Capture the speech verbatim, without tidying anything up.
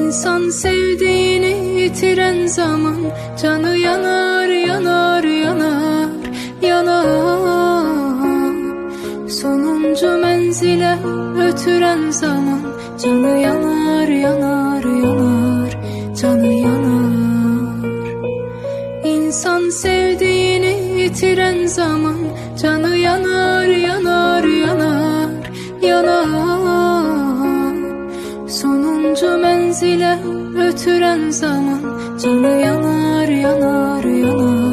İnsan sevdiğini yitiren zaman canı yanar, yanar, yanar, yanar. Sonuncu menzile götüren zaman canı yanar, yanar, yanar, canı yanar. İnsan sevdiğini yitiren zaman canı yanar, yanar, yanar, yanar. Sonuncu menzile götüren zaman canı yanar, yanar, yanar.